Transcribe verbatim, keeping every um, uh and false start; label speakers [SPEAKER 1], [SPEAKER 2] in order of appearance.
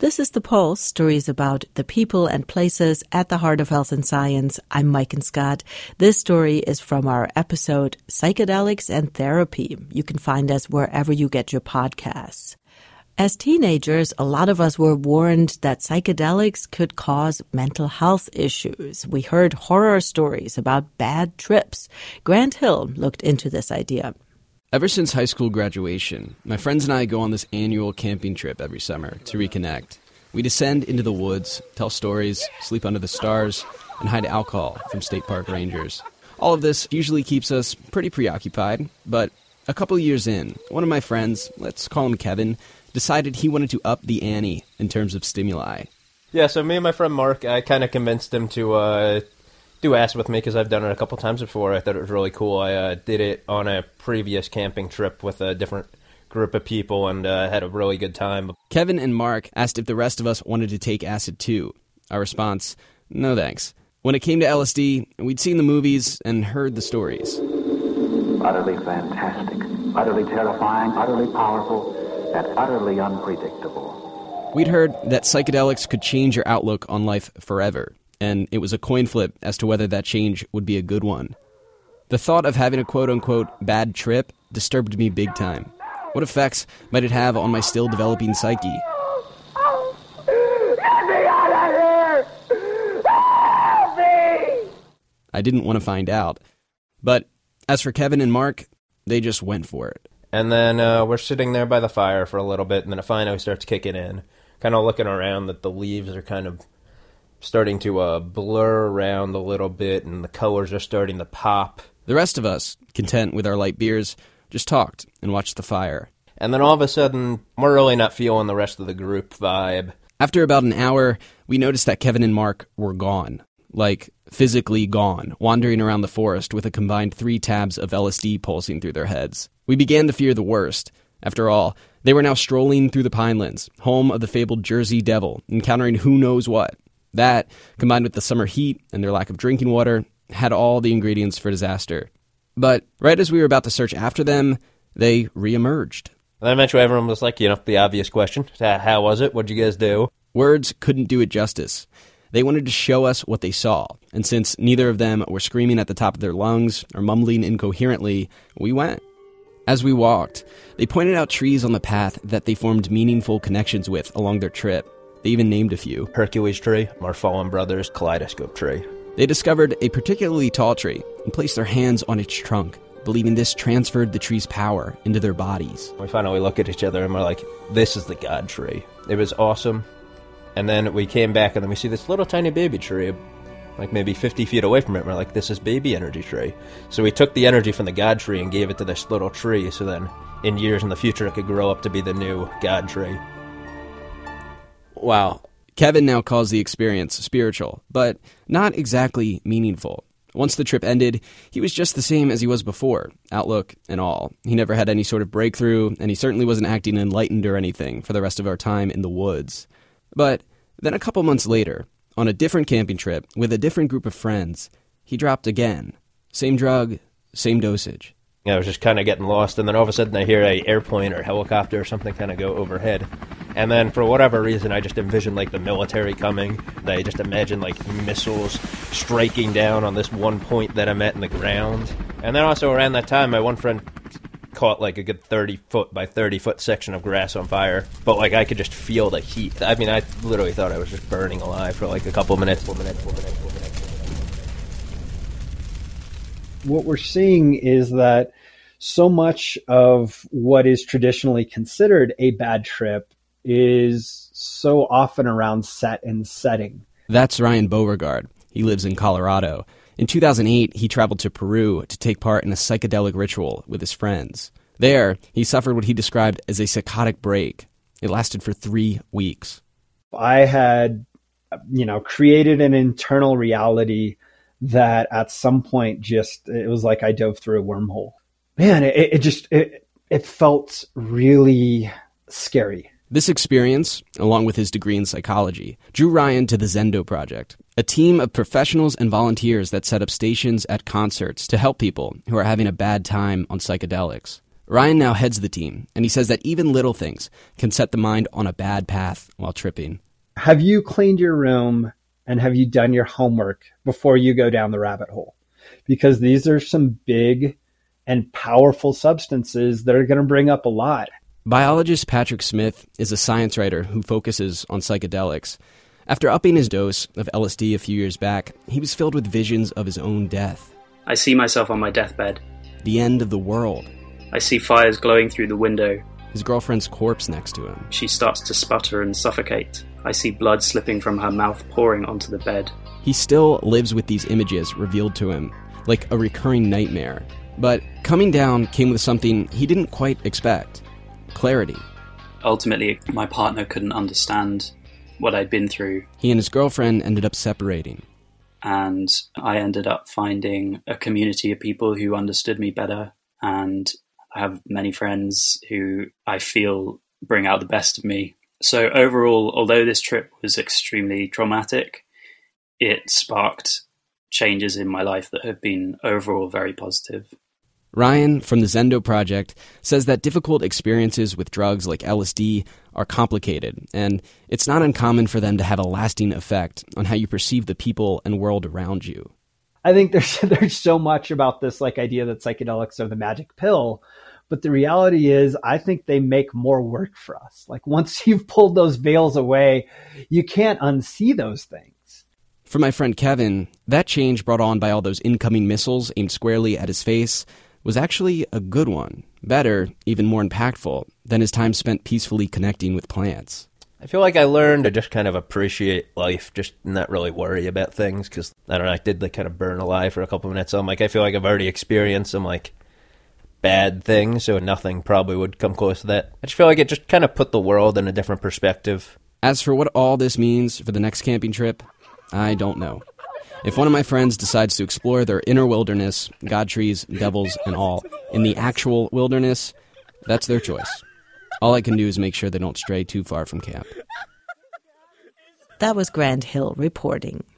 [SPEAKER 1] This is The Pulse, stories about the people and places at the heart of health and science. I'm Maiken Scott. This story is from our episode, Psychedelics and Therapy. You can find us wherever you get your podcasts. As teenagers, a lot of us were warned that psychedelics could cause mental health issues. We heard horror stories about bad trips. Grant Hill looked into this idea.
[SPEAKER 2] Ever since high school graduation, my friends and I go on this annual camping trip every summer to reconnect. We descend into the woods, tell stories, sleep under the stars, and hide alcohol from state park rangers. All of this usually keeps us pretty preoccupied, but a couple years in, one of my friends, let's call him Kevin, decided he wanted to up the ante in terms of stimuli.
[SPEAKER 3] Yeah, so me and my friend Mark, I kind of convinced him to uh, do acid with me because I've done it a couple times before. I thought it was really cool. I uh, did it on a previous camping trip with a different group of people and uh, had a really good time.
[SPEAKER 2] Kevin and Mark asked if the rest of us wanted to take acid too. Our response, no thanks. When it came to L S D, we'd seen the movies and heard the stories.
[SPEAKER 4] Utterly fantastic, utterly terrifying, utterly powerful, and utterly unpredictable.
[SPEAKER 2] We'd heard that psychedelics could change your outlook on life forever, and it was a coin flip as to whether that change would be a good one. The thought of having a quote-unquote bad trip disturbed me big time. What effects might it have on my still developing psyche?
[SPEAKER 5] Get me out of here! Help me!
[SPEAKER 2] I didn't want to find out. But as for Kevin and Mark, they just went for it.
[SPEAKER 3] And then uh, we're sitting there by the fire for a little bit, and then it finally starts kicking in. Kind of looking around that the leaves are kind of starting to uh, blur around a little bit, and the colors are starting to pop.
[SPEAKER 2] The rest of us, content with our light beers, just talked and watched the fire.
[SPEAKER 3] And then all of a sudden, we're really not feeling the rest of the group vibe.
[SPEAKER 2] After about an hour, we noticed that Kevin and Mark were gone. Like, physically gone, wandering around the forest with a combined three tabs of L S D pulsing through their heads. We began to fear the worst. After all, they were now strolling through the Pinelands, home of the fabled Jersey Devil, encountering who knows what. That, combined with the summer heat and their lack of drinking water, had all the ingredients for disaster. But right as we were about to search after them, they re-emerged.
[SPEAKER 3] And then eventually everyone was like, you know, the obvious question, how was it? What'd you guys do?
[SPEAKER 2] Words couldn't do it justice. They wanted to show us what they saw, and since neither of them were screaming at the top of their lungs or mumbling incoherently, we went. As we walked, they pointed out trees on the path that they formed meaningful connections with along their trip. They even named a few.
[SPEAKER 3] Hercules tree, Marfallon Brothers, Kaleidoscope tree.
[SPEAKER 2] They discovered a particularly tall tree and placed their hands on its trunk, believing this transferred the tree's power into their bodies.
[SPEAKER 3] We finally look at each other and we're like, this is the God tree. It was awesome. And then we came back and then we see this little tiny baby tree, like maybe fifty feet away from it. And we're like, this is baby energy tree. So we took the energy from the God tree and gave it to this little tree so then in years in the future it could grow up to be the new God tree.
[SPEAKER 2] Wow. Kevin now calls the experience spiritual, but not exactly meaningful. Once the trip ended, he was just the same as he was before, outlook and all. He never had any sort of breakthrough, and he certainly wasn't acting enlightened or anything for the rest of our time in the woods. But then a couple months later, on a different camping trip with a different group of friends, he dropped again. Same drug, same dosage.
[SPEAKER 3] I was just kind of getting lost, and then all of a sudden I hear a airplane or helicopter or something kind of go overhead. And then for whatever reason, I just envisioned like the military coming. I just imagined like missiles striking down on this one point that I'm at in the ground. And then also around that time, my one friend caught like a good thirty foot by thirty foot section of grass on fire. But like I could just feel the heat. I mean, I literally thought I was just burning alive for like a couple minutes. One minute, one minute, one minute.
[SPEAKER 6] What we're seeing is that so much of what is traditionally considered a bad trip is so often around set and setting.
[SPEAKER 2] That's Ryan Beauregard. He lives in Colorado. In two thousand eight, he traveled to Peru to take part in a psychedelic ritual with his friends. There, he suffered what he described as a psychotic break. It lasted for three weeks.
[SPEAKER 6] I had, you know, created an internal reality that at some point just, it was like I dove through a wormhole. Man, it, it just, it, it felt really scary.
[SPEAKER 2] This experience, along with his degree in psychology, drew Ryan to the Zendo Project, a team of professionals and volunteers that set up stations at concerts to help people who are having a bad time on psychedelics. Ryan now heads the team, and he says that even little things can set the mind on a bad path while tripping.
[SPEAKER 6] Have you cleaned your room and have you done your homework before you go down the rabbit hole? Because these are some big and powerful substances that are going to bring up a lot.
[SPEAKER 2] Biologist Patrick Smith is a science writer who focuses on psychedelics. After upping his dose of L S D a few years back, he was filled with visions of his own death.
[SPEAKER 7] I see myself on my deathbed.
[SPEAKER 2] The end of the world.
[SPEAKER 7] I see fires glowing through the window.
[SPEAKER 2] His girlfriend's corpse next to him.
[SPEAKER 7] She starts to sputter and suffocate. I see blood slipping from her mouth pouring onto the bed.
[SPEAKER 2] He still lives with these images revealed to him, like a recurring nightmare. But coming down came with something he didn't quite expect. Clarity.
[SPEAKER 7] Ultimately, my partner couldn't understand what I'd been through.
[SPEAKER 2] He and his girlfriend ended up separating.
[SPEAKER 7] And I ended up finding a community of people who understood me better. And I have many friends who I feel bring out the best of me. So overall, although this trip was extremely traumatic, it sparked changes in my life that have been overall very positive.
[SPEAKER 2] Ryan, from the Zendo Project, says that difficult experiences with drugs like L S D are complicated, and it's not uncommon for them to have a lasting effect on how you perceive the people and world around you.
[SPEAKER 6] I think there's there's so much about this like idea that psychedelics are the magic pill, but the reality is I think they make more work for us. Like once you've pulled those veils away, you can't unsee those things.
[SPEAKER 2] For my friend Kevin, that change brought on by all those incoming missiles aimed squarely at his face was actually a good one. Better, even more impactful, than his time spent peacefully connecting with plants.
[SPEAKER 3] I feel like I learned to just kind of appreciate life, just not really worry about things, because, I don't know, I did like kind of burn alive for a couple of minutes, so I'm like, I feel like I've already experienced some like bad things, so nothing probably would come close to that. I just feel like it just kind of put the world in a different perspective.
[SPEAKER 2] As for what all this means for the next camping trip, I don't know. If one of my friends decides to explore their inner wilderness, god trees, devils, and all, in the actual wilderness, that's their choice. All I can do is make sure they don't stray too far from camp.
[SPEAKER 1] That was Grant Hill reporting.